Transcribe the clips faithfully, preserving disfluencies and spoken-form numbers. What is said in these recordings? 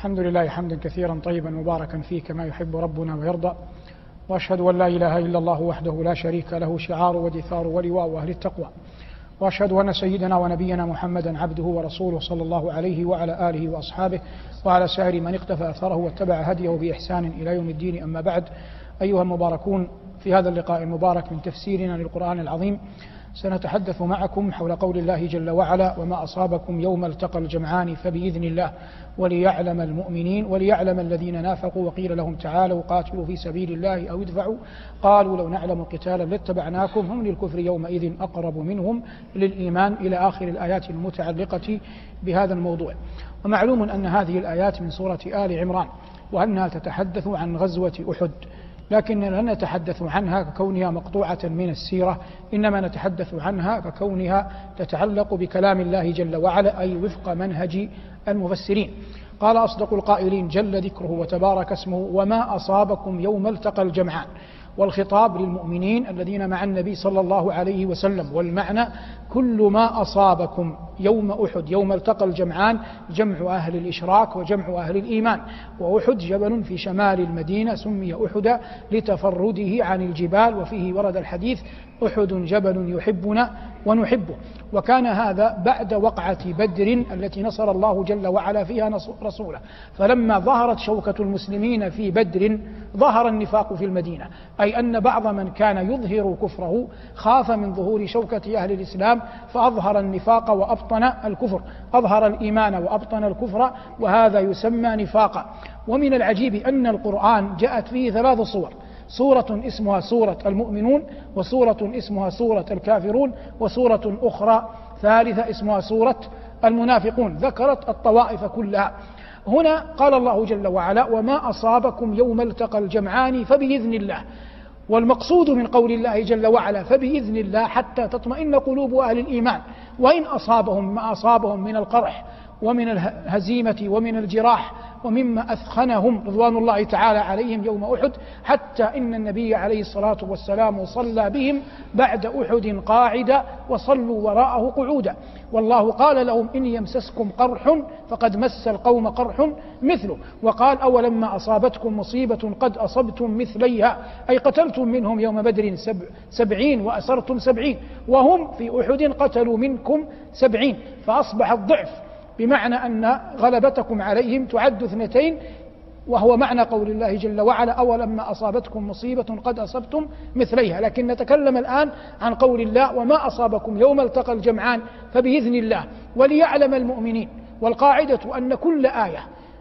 الحمد لله حمدا كثيرا طيبا مباركا فيه كما يحب ربنا ويرضى، وأشهد أن لا إله إلا الله وحده لا شريك له شعار ودثار ولواء أهل التقوى، وأشهد أن سيدنا ونبينا محمدا عبده ورسوله صلى الله عليه وعلى آله وأصحابه وعلى سائر من اقتفى أثره واتبع هديه بإحسان إلى يوم الدين. أما بعد، أيها المباركون، في هذا اللقاء المبارك من تفسيرنا للقرآن العظيم سنتحدث معكم حول قول الله جل وعلا: وما أصابكم يوم التقى الجمعان فبإذن الله وليعلم المؤمنين وليعلم الذين نافقوا وقيل لهم تعالوا قاتلوا في سبيل الله أو ادفعوا قالوا لو نعلم قتالا لاتبعناكم هم للكفر يومئذ أقرب منهم للإيمان، إلى آخر الآيات المتعلقة بهذا الموضوع. ومعلوم أن هذه الآيات من سورة آل عمران، وأنها تتحدث عن غزوة أحد، لكننا لا نتحدث عنها ككونها مقطوعة من السيرة، إنما نتحدث عنها ككونها تتعلق بكلام الله جل وعلا، أي وفق منهج المفسرين. قال أصدق القائلين جل ذكره وتبارك اسمه: وما أصابكم يوم التقى الجمعان. والخطاب للمؤمنين الذين مع النبي صلى الله عليه وسلم، والمعنى كل ما أصابكم يوم أحد. يوم التقى الجمعان جمع أهل الإشراك وجمع أهل الإيمان، وأحد جبل في شمال المدينة سمي أحد لتفرده عن الجبال، وفيه ورد الحديث: أحد جبل يحبنا ونحبه. وكان هذا بعد وقعة بدر التي نصر الله جل وعلا فيها رسوله، فلما ظهرت شوكة المسلمين في بدر ظهر النفاق في المدينة، أي أن بعض من كان يظهر كفره خاف من ظهور شوكة أهل الإسلام فأظهر النفاق وأبطن الكفر، أظهر الإيمان وأبطن الكفر، وهذا يسمى نفاقا. ومن العجيب أن القرآن جاءت فيه ثلاث صور: سورة اسمها سورة المؤمنون، وسورة اسمها سورة الكافرون، وسورة أخرى ثالثة اسمها سورة المنافقون، ذكرت الطوائف كلها. هنا قال الله جل وعلا: وما أصابكم يوم التقى الجمعان فبإذن الله. والمقصود من قول الله جل وعلا فبإذن الله حتى تطمئن قلوب أهل الإيمان، وإن أصابهم ما أصابهم من القرح ومن الهزيمة ومن الجراح ومما أثخنهم رضوان الله تعالى عليهم يوم أحد، حتى إن النبي عليه الصلاة والسلام صلى بهم بعد أحد قاعدا وصلوا وراءه قعودا. والله قال لهم: إن يمسسكم قرح فقد مس القوم قرح مثله. وقال: أولما أصابتكم مصيبة قد أصبتم مثليها، أي قتلتم منهم يوم بدر سبع سبعين وأسرتم سبعين، وهم في أحد قتلوا منكم سبعين، فأصبح الضعف بمعنى أن غلبتكم عليهم تعد اثنتين، وهو معنى قول الله جل وعلا: أولما أصابتكم مصيبة قد أصبتم مثليها. لكن نتكلم الآن عن قول الله: وما أصابكم يوم التقى الجمعان فبإذن الله وليعلم المؤمنين. والقاعدة أن كل آية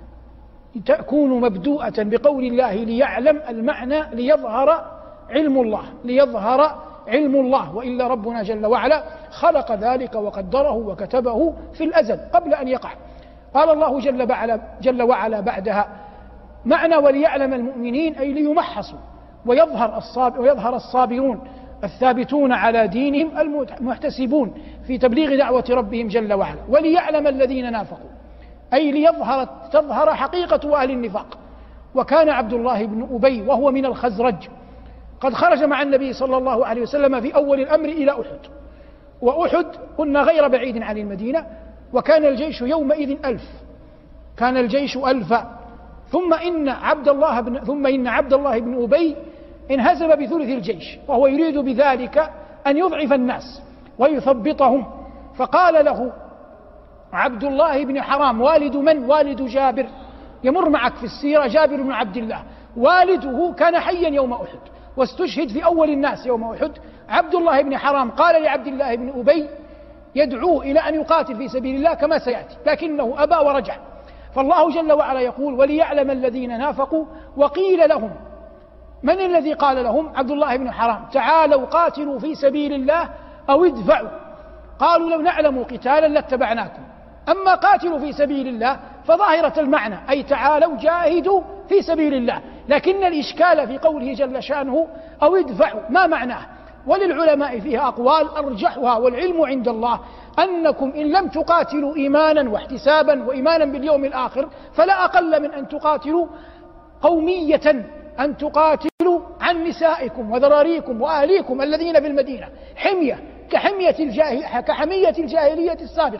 تكون مبدوءة بقول الله ليعلم، المعنى ليظهر علم الله، ليظهر علم الله، وإلا ربنا جل وعلا خلق ذلك وقدره وكتبه في الأزل قبل أن يقع. قال الله جل وعلا, جل وعلا بعدها: معنى وليعلم المؤمنين أي ليمحصوا ويظهر, الصاب ويظهر الصابرون الثابتون على دينهم المحتسبون في تبليغ دعوة ربهم جل وعلا. وليعلم الذين نافقوا أي ليظهر تظهر حقيقة أهل النفاق. وكان عبد الله بن أبي وهو من الخزرج قد خرج مع النبي صلى الله عليه وسلم في أول الأمر إلى أحد، وأحد كنا غير بعيد عن المدينة، وكان الجيش يومئذ ألف، كان الجيش ألفا. ثم إن عبد الله بن ثم إن عبد الله بن أبي انهزم بثلث الجيش، وهو يريد بذلك أن يضعف الناس ويثبطهم. فقال له عبد الله بن حرام والد من؟ والد جابر، يمر معك في السيرة جابر بن عبد الله، والده كان حيا يوم أحد واستشهد في أول الناس يوم أحد. عبد الله بن حرام قال لعبد الله بن أبي يدعوه إلى أن يقاتل في سبيل الله كما سيأتي، لكنه أبى ورجع. فالله جل وعلا يقول: وليعلم الذين نافقوا وقيل لهم. من الذي قال لهم؟ عبد الله بن حرام: تعالوا قاتلوا في سبيل الله أو ادفعوا. قالوا لو نعلم قتالا لاتبعناكم. أما قاتلوا في سبيل الله فظاهرة المعنى أي تعالوا جاهدوا في سبيل الله، لكن الإشكال في قوله جل شأنه أو ادفعوا ما معناه؟ وللعلماء فيها أقوال أرجحها والعلم عند الله أنكم إن لم تقاتلوا إيمانا واحتسابا وإيمانا باليوم الآخر فلا أقل من أن تقاتلوا قومية، أن تقاتلوا عن نسائكم وذراريكم وأهليكم الذين في المدينة، حمية كحمية الجاهل كحمية الجاهلية السابقة.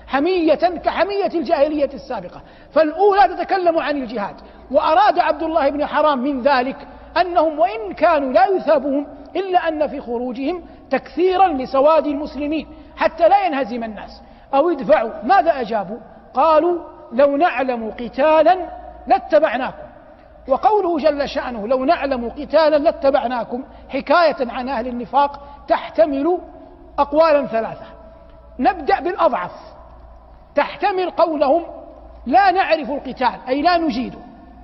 حمية كحمية الجاهلية السابقة. فالأولى تتكلم عن الجهاد، وأراد عبد الله بن حرام من ذلك أنهم وإن كانوا لا يثابون إلا أن في خروجهم تكثيرا لسواد المسلمين حتى لا ينهزم الناس أو يدفعوا. ماذا أجابوا؟ قالوا لو نعلم قتالا لاتبعناكم. وقوله جل شأنه لو نعلم قتالا لاتبعناكم حكاية عن أهل النفاق تحتمل أقوالا ثلاثة. نبدأ بالأضعف، تحتمل قولهم لا نعرف القتال أي لا نجيده،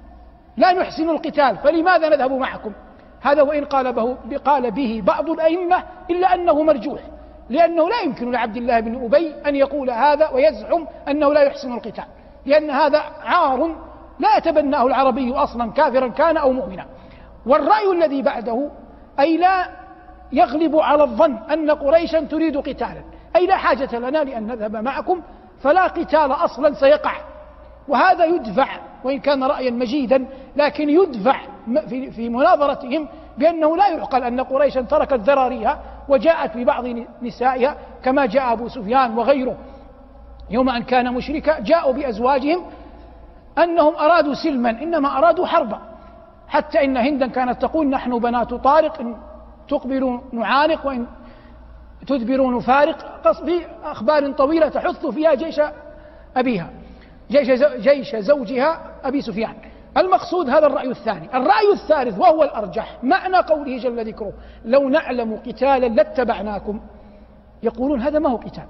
لا نحسن القتال فلماذا نذهب معكم. هذا وإن قال به, قال به بعض الأئمة إلا أنه مرجوح، لأنه لا يمكن لعبد الله بن أبي أن يقول هذا ويزعم أنه لا يحسن القتال، لأن هذا عار لا يتبناه العربي أصلا كافرا كان أو مؤمنا. والرأي الذي بعده أي لا يغلب على الظن أن قريشا تريد قتالا، أي لا حاجة لنا لأن نذهب معكم فلا قتال أصلا سيقع. وهذا يدفع وإن كان رأيا مجيدا لكن يدفع في مناظرتهم بأنه لا يعقل أن قريشا تركت ذراريها وجاءت ببعض نسائها كما جاء أبو سفيان وغيره يوم أن كان مشركا، جاءوا بأزواجهم أنهم أرادوا سلما إنما أرادوا حربا. حتى إن هندا كانت تقول نحن بنات طارق إن تقبلوا نعانق وإن تدبروا نفارق، في أخبار طويلة تحث فيها جيش أبيها جيش, جيش زوجها أبي سفيان. المقصود هذا الرأي الثاني. الرأي الثالث وهو الأرجح معنى قوله جل ذكره لو نعلم قتالا لاتبعناكم، يقولون هذا ما هو قتال،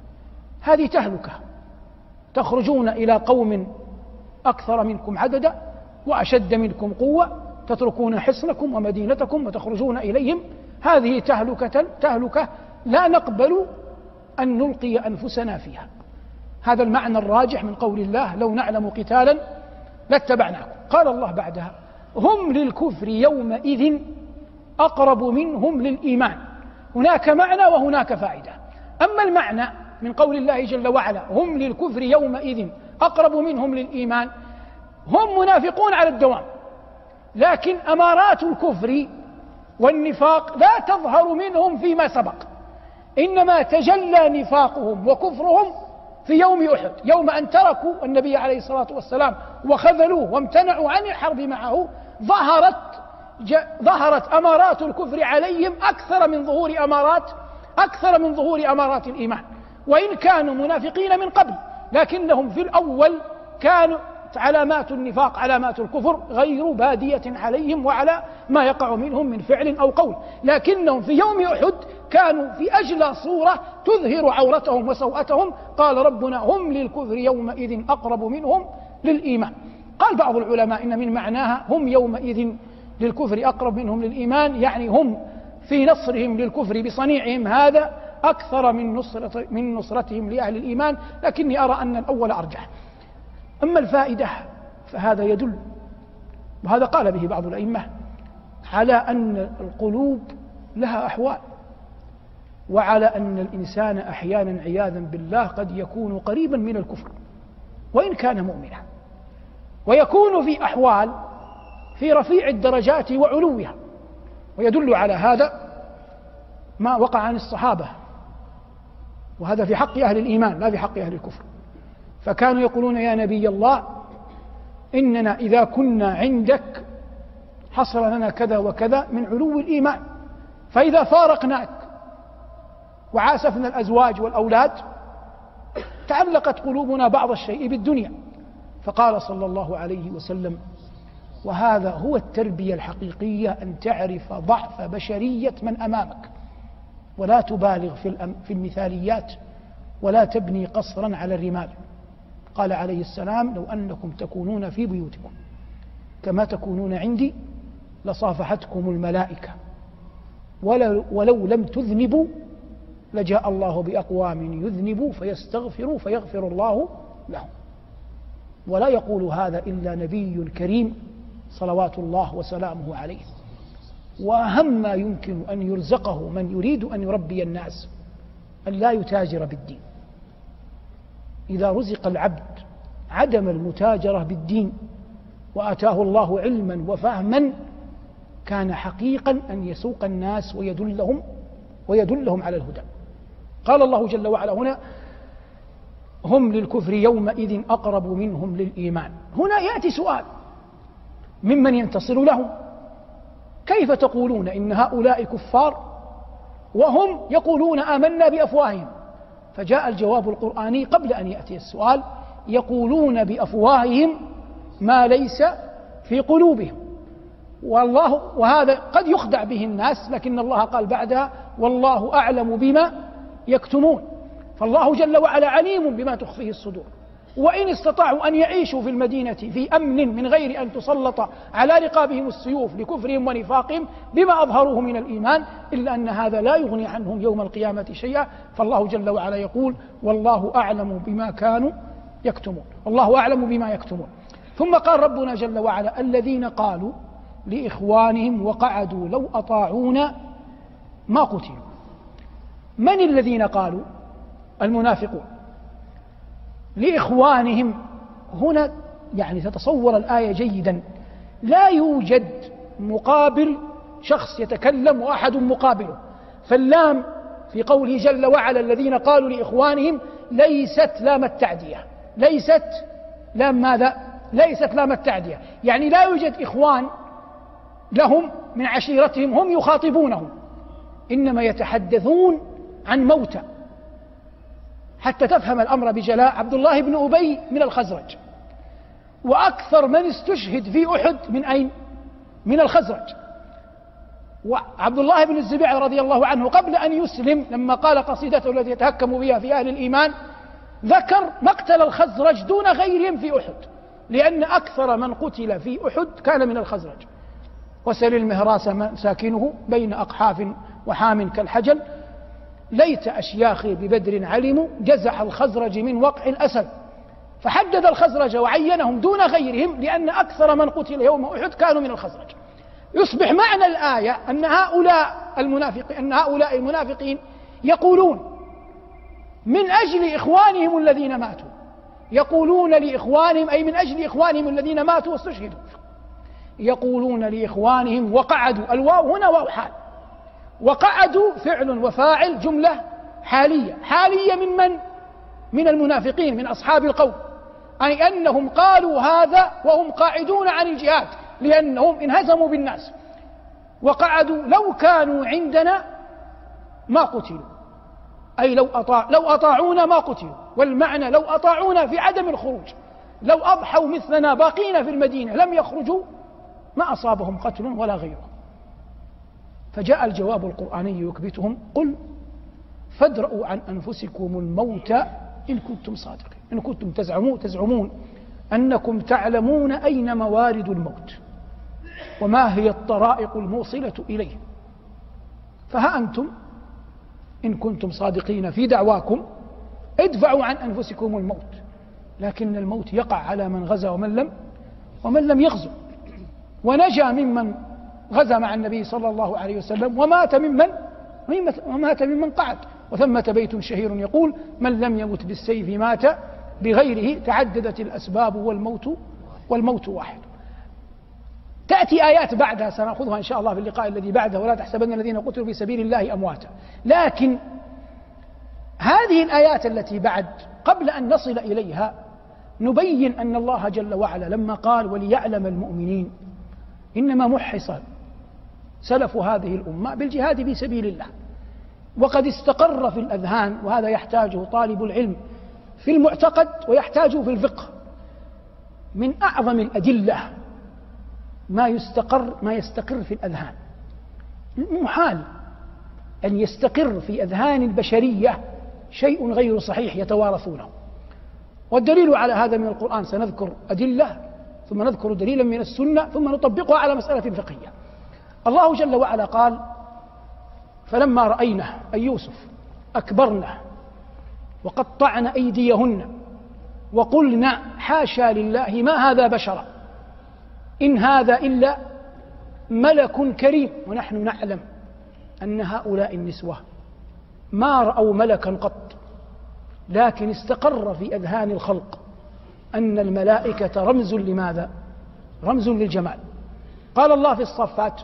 هذه تهلكة، تخرجون إلى قوم أكثر منكم عددا وأشد منكم قوة تتركون حصنكم ومدينتكم وتخرجون إليهم، هذه تهلكة, تهلكة لا نقبل أن نلقي أنفسنا فيها. هذا المعنى الراجح من قول الله لو نعلم قتالا لاتبعناكم. قال الله بعدها هم للكفر يومئذ أقرب منهم للإيمان. هناك معنى وهناك فائدة. أما المعنى من قول الله جل وعلا هم للكفر يومئذ أقرب منهم للإيمان، هم منافقون على الدوام، لكن أمارات الكفر والنفاق لا تظهر منهم فيما سبق، إنما تجلى نفاقهم وكفرهم في يوم أحد، يوم أن تركوا النبي عليه الصلاة والسلام وخذلوه وامتنعوا عن الحرب معه، ظهرت ظهرت أمارات الكفر عليهم أكثر من ظهور أمارات أكثر من ظهور أمارات الإيمان. وإن كانوا منافقين من قبل لكنهم في الأول كانوا علامات النفاق علامات الكفر غير بادية عليهم وعلى ما يقع منهم من فعل أو قول، لكنهم في يوم أحد كانوا في أجلى صورة تظهر عورتهم وسوءتهم. قال ربنا هم للكفر يومئذ أقرب منهم للإيمان. قال بعض العلماء إن من معناها هم يومئذ للكفر أقرب منهم للإيمان، يعني هم في نصرهم للكفر بصنيعهم هذا أكثر من نصرة من نصرتهم لأهل الإيمان، لكني أرى أن الأول أرجح. أما الفائدة فهذا يدل، وهذا قال به بعض الأئمة، على أن القلوب لها أحوال، وعلى أن الإنسان أحيانا عياذا بالله قد يكون قريبا من الكفر وإن كان مؤمنا، ويكون في أحوال في رفيع الدرجات وعلوها. ويدل على هذا ما وقع عن الصحابة، وهذا في حق أهل الإيمان لا في حق أهل الكفر. فكانوا يقولون يا نبي الله إننا إذا كنا عندك حصل لنا كذا وكذا من علو الإيمان، فإذا فارقناك وعاسفنا الأزواج والأولاد تعلقت قلوبنا بعض الشيء بالدنيا. فقال صلى الله عليه وسلم وهذا هو التربية الحقيقية، أن تعرف ضعف بشرية من أمامك ولا تبالغ في المثاليات ولا تبني قصرا على الرمال. قال عليه السلام لو أنكم تكونون في بيوتكم كما تكونون عندي لصافحتكم الملائكة ولو, ولو لم تذنبوا لجاء الله بأقوام يذنبوا فيستغفروا فيغفر الله لهم. ولا يقول هذا إلا نبي كريم صلوات الله وسلامه عليه. وأهم ما يمكن أن يرزقه من يريد أن يربي الناس أن لا يتاجر بالدين. إذا رزق العبد عدم المتاجرة بالدين وآتاه الله علما وفهما كان حقيقا أن يسوق الناس ويدلهم ويدلهم على الهدى. قال الله جل وعلا هنا هم للكفر يومئذ أقرب منهم للإيمان. هنا يأتي سؤال ممن ينتصر لهم: كيف تقولون إن هؤلاء كفار وهم يقولون آمنا بأفواههم؟ فجاء الجواب القرآني قبل أن يأتي السؤال: يقولون بأفواههم ما ليس في قلوبهم. والله وهذا قد يخدع به الناس، لكن الله قال بعدها: والله أعلم بما يكتمون. فالله جل وعلا عليم بما تخفيه الصدور. وإن استطاعوا أن يعيشوا في المدينة في أمن من غير أن تسلط على رقابهم السيوف لكفرهم ونفاقهم بما أظهروه من الإيمان، إلا أن هذا لا يغني عنهم يوم القيامة شيئا. فالله جل وعلا يقول: والله أعلم بما كانوا يكتمون، والله أعلم بما يكتمون. ثم قال ربنا جل وعلا: الذين قالوا لإخوانهم وقعدوا لو أطاعونا ما قتلوا. من الذين قالوا؟ المنافقون لإخوانهم. هنا يعني تتصور الآية جيدا، لا يوجد مقابل شخص يتكلم وأحد مقابله، فاللام في قوله جل وعلا الذين قالوا لإخوانهم ليست لام التعدية، ليست لام ماذا؟ ليست لام التعدية، يعني لا يوجد إخوان لهم من عشيرتهم هم يخاطبونهم، إنما يتحدثون عن موتى. حتى تفهم الأمر بجلاء، عبد الله بن أبي من الخزرج، وأكثر من استشهد في أحد من أين؟ من الخزرج. وعبد الله بن الزبير رضي الله عنه قبل أن يسلم لما قال قصيدته التي يتهكم بها في أهل الإيمان ذكر مقتل الخزرج دون غيرهم في أحد، لأن أكثر من قتل في أحد كان من الخزرج. وسل المهراس ساكنه بين أقحاف وحام كالحجل، ليت أشياخي ببدر علموا جزع الخزرج من وقع الأسد. فحدد الخزرج وعينهم دون غيرهم لأن أكثر من قتل يوم أحد كانوا من الخزرج. يصبح معنى الآية أن هؤلاء المنافقين أن هؤلاء المنافقين يقولون من أجل إخوانهم الذين ماتوا، يقولون لإخوانهم أي من أجل إخوانهم الذين ماتوا واستشهدوا، يقولون لإخوانهم وقعدوا. الواو هنا واو حال، وقعدوا فعل وفاعل جملة حالية. حالية من من؟ من المنافقين من أصحاب القول، أي أنهم قالوا هذا وهم قاعدون عن الجهاد لأنهم انهزموا بالناس، وقعدوا لو كانوا عندنا ما قتلوا، أي لو أطاع لو أطاعونا ما قتلوا. والمعنى لو أطاعونا في عدم الخروج، لو أضحوا مثلنا باقين في المدينة لم يخرجوا ما أصابهم قتل ولا غيره. فجاء الجواب القرآني يكبتهم: قل فادرؤوا عن أنفسكم الموت إن كنتم صادقين، إن كنتم تزعمون, تزعمون أنكم تعلمون أين موارد الموت وما هي الطرائق الموصلة إليه، فها أنتم إن كنتم صادقين في دعواكم ادفعوا عن أنفسكم الموت، لكن الموت يقع على من غزا ومن لم ومن لم يغزو، ونجا ممن غزا مع النبي صلى الله عليه وسلم ومات ممن ومات ممن قعد. وثمة بيت شهير يقول: من لم يمت بالسيف مات بغيره، تعددت الأسباب والموت والموت واحد. تأتي آيات بعدها سنأخذها إن شاء الله في اللقاء الذي بعده: ولا تحسبن الذين قتلوا في سبيل الله أمواتا. لكن هذه الآيات التي بعد قبل أن نصل إليها نبين أن الله جل وعلا لما قال وليعلم المؤمنين إنما محص سلف هذه الأمة بالجهاد في سبيل الله، وقد استقر في الأذهان، وهذا يحتاجه طالب العلم في المعتقد ويحتاجه في الفقه. من أعظم الأدلة ما يستقر ما يستقر في الأذهان. محال أن يستقر في أذهان البشرية شيء غير صحيح يتوارثونه، والدليل على هذا من القرآن. سنذكر أدلة ثم نذكر دليلا من السنة ثم نطبقها على مسألة فقهية. الله جل وعلا قال: فلما رأينه أي يوسف أكبرنا وقطعن أيديهن وقلنا حاشا لله ما هذا بشرا إن هذا إلا ملك كريم. ونحن نعلم أن هؤلاء النسوة ما رأوا ملكا قط، لكن استقر في أذهان الخلق أن الملائكة رمز لماذا؟ رمز للجمال. قال الله في الصفات: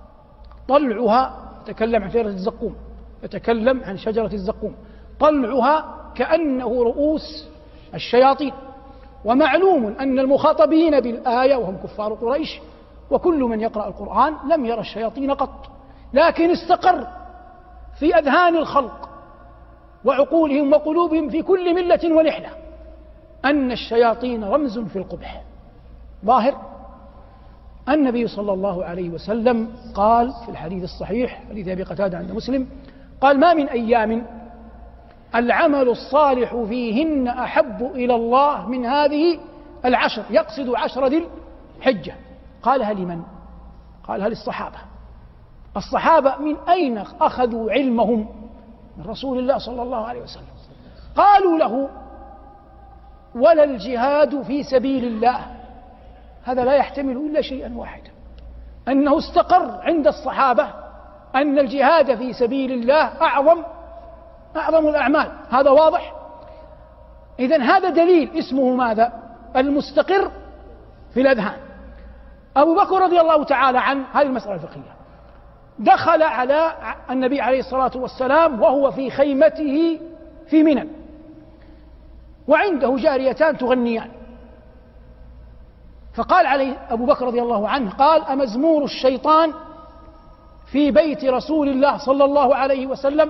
طلعها، يتكلم عن شجرة الزقوم، يتكلم عن شجرة الزقوم، طلعها كأنه رؤوس الشياطين. ومعلوم أن المخاطبين بالآية وهم كفار قريش وكل من يقرأ القرآن لم يرى الشياطين قط، لكن استقر في أذهان الخلق وعقولهم وقلوبهم في كل ملة ونحلة أن الشياطين رمز في القبح ظاهر. النبي صلى الله عليه وسلم قال في الحديث الصحيح حديث أبي قتادة عند مسلم قال: ما من أيام العمل الصالح فيهن أحب إلى الله من هذه العشر، يقصد عشر ذي الحجة. قالها لمن؟ قالها للصحابة. الصحابة من أين أخذوا علمهم؟ من رسول الله صلى الله عليه وسلم. قالوا له: ولا الجهاد في سبيل الله. هذا لا يحتمل إلا شيئا واحدا، أنه استقر عند الصحابة أن الجهاد في سبيل الله أعظم أعظم الأعمال. هذا واضح. إذن هذا دليل اسمه ماذا؟ المستقر في الأذهان. أبو بكر رضي الله تعالى عنه، هذه المسألة الفقهية، دخل على النبي عليه الصلاة والسلام وهو في خيمته في منى وعنده جاريتان تغنيان، فقال عليه أبو بكر رضي الله عنه قال: أمزمور الشيطان في بيت رسول الله صلى الله عليه وسلم؟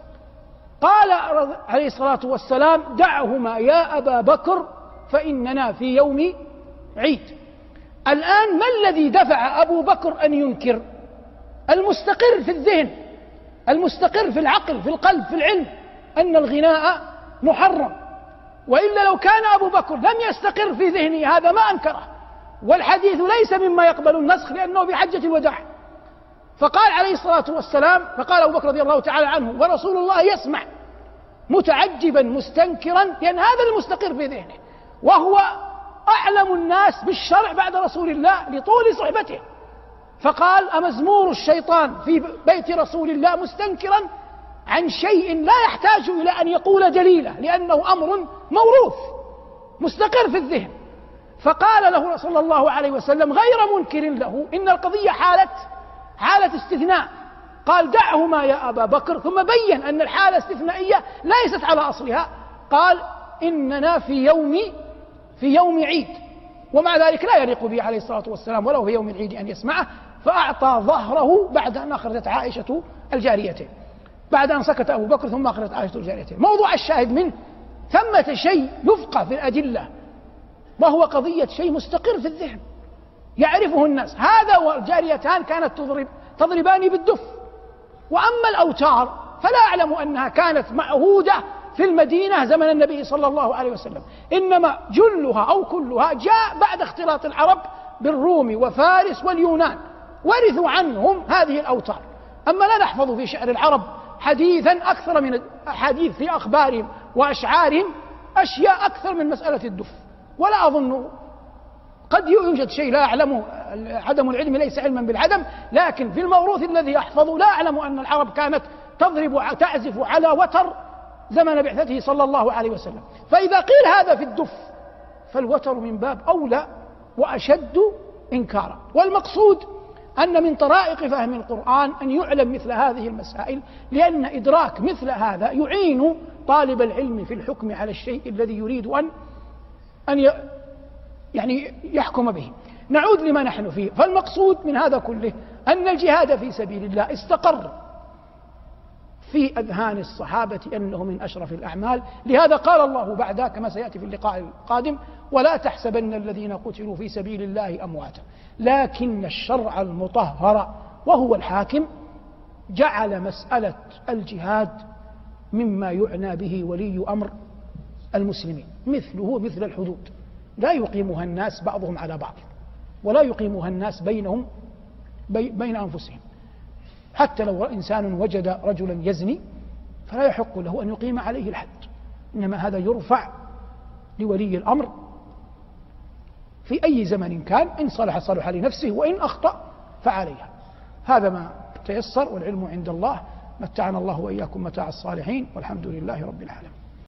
قال عليه الصلاة والسلام: دعهما يا أبا بكر فإننا في يوم عيد. الآن ما الذي دفع أبو بكر أن ينكر؟ المستقر في الذهن، المستقر في العقل، في القلب، في العلم، أن الغناء محرم. وإلا لو كان أبو بكر لم يستقر في ذهنه هذا ما أنكره. والحديث ليس مما يقبل النسخ لأنه في حجة الوداع. فقال عليه الصلاة والسلام، فقال أبو بكر رضي الله تعالى عنه ورسول الله يسمع متعجبا مستنكرا، لأن هذا المستقر في ذهنه، وهو أعلم الناس بالشرع بعد رسول الله لطول صحبته. فقال: أمزمور الشيطان في بيت رسول الله، مستنكرا عن شيء لا يحتاج إلى أن يقول دليله لأنه أمر موروث مستقر في الذهن. فقال له صلى الله عليه وسلم غير منكر له إن القضية حالة حالة استثناء. قال: دعهما يا أبا بكر، ثم بين أن الحالة استثنائية ليست على أصلها. قال: إننا في يوم في يوم عيد، ومع ذلك لا يليق به عليه الصلاة والسلام ولو في يوم العيد أن يسمعه. فأعطى ظهره بعد أن أخرجت عائشة الجاريتين، بعد أن سكت أبو بكر ثم أخرجت عائشة الجاريتين. موضوع الشاهد منه ثمة شيء يفقه في الأدلة، وهو قضية شيء مستقر في الذهن يعرفه الناس. هذا والجاريتان كانت تضرب تضربان بالدف. وأما الأوتار فلا أعلم أنها كانت معهودة في المدينة زمن النبي صلى الله عليه وسلم، إنما جلها أو كلها جاء بعد اختلاط العرب بالروم وفارس واليونان، ورثوا عنهم هذه الأوتار. أما لا نحفظ في شعر العرب حديثا أكثر من حديث في أخبارهم وأشعارهم أشياء أكثر من مسألة الدف. ولا أظن، قد يوجد شيء لا أعلمه، عدم العلم ليس علما بالعدم، لكن في الموروث الذي أحفظه لا أعلم أن العرب كانت تضرب تعزف على وتر زمن بعثته صلى الله عليه وسلم. فإذا قيل هذا في الدف فالوتر من باب أولى وأشد إنكارا. والمقصود أن من طرائق فهم القرآن أن يعلم مثل هذه المسائل، لأن إدراك مثل هذا يعين طالب العلم في الحكم على الشيء الذي يريد أن أن يعني يحكم به. نعود لما نحن فيه. فالمقصود من هذا كله أن الجهاد في سبيل الله استقر في أذهان الصحابة أنه من أشرف الأعمال. لهذا قال الله بعدها كما سيأتي في اللقاء القادم: ولا تحسبن الذين قتلوا في سبيل الله أمواتا لكن الشرع المطهر وهو الحاكم جعل مسألة الجهاد مما يعنى به ولي أمر المسلمين، مثله مثل الحدود لا يقيمها الناس بعضهم على بعض، ولا يقيمها الناس بينهم بين أنفسهم. حتى لو إنسان وجد رجلا يزني فلا يحق له أن يقيم عليه الحد، إنما هذا يرفع لولي الأمر في أي زمن كان، إن صلح صلح لنفسه وإن أخطأ فعليها. هذا ما تيسر، والعلم عند الله. متعنا الله وإياكم متاع الصالحين، والحمد لله رب العالمين.